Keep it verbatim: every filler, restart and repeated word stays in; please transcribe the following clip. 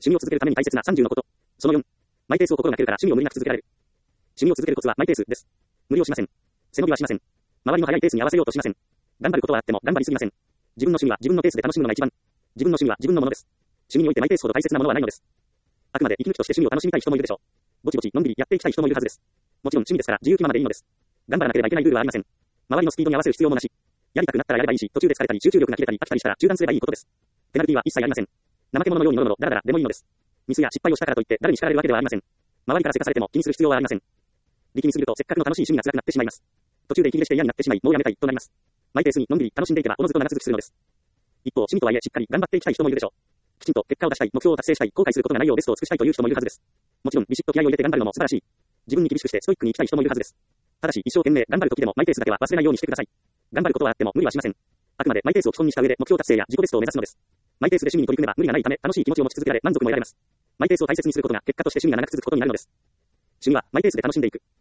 趣味を続けるために大切なさんじゅうのこと。そのよん。マイペースを心がけるから趣味を無理なく続けられる。趣味を続けるコツはマイペースです。無理をしません。背伸びはしません。周りの速いペースに合わせようとしません。頑張ることはあっても頑張りすぎません。自分の趣味は自分のペースで楽しむのが一番。自分の趣味は自分のものです。趣味においてマイペースほど大切なものはないのです。あくまで息抜きとして趣味を楽しみたい人もいるでしょう。ぼちぼちのんびりやっていきたい人もいるはずです。もちろん趣味ですから自由気ままでいいのです。頑張らなければいけないルールはありません。周りのスピードに合わせる必要もなし。やりたくなったらやればいいし、途中で疲れたり集中力が切れたり飽きたりしたら中断すればいいことです。ペナルティは一切ありません。怠け者のようにノロノロダラダラでもいいのです。ミスや失敗をしたからといって誰に叱られるわけではありません。周りからせかされても気にする必要はありません。力みすぎるとせっかくの楽しい趣味が辛くなってしまいます。途中で息切れして嫌になってしまいもうやめたいとなります。マイペースにのんびり楽しんでいけばおのずと長続きするのです。一方趣味とはいえしっかり頑張っていきたい人もいるでしょう。きちんと結果を出したい、目標を達成したい、後悔することがないようベストを尽くしたいという人もいるはずです。もちろんビシッと気合を入れて頑張るのも素晴らしい。自分に厳しくしてストイックに生きたい人もいるはずです。ただし一生懸命頑張る時でもマイペースだけは忘れないようにしてください。頑張ることはあっても無理はしません。あくまでマイペースを基本にした上で目標達成や自己ベストを目指すのです。マイペースで趣味に取り組めば無理がないため楽しい気持ちを持ち続けられ満足も得られます。マイペースを大切にすることが結果として趣味が長く続くことになるのです。趣味はマイペースで楽しんでいく。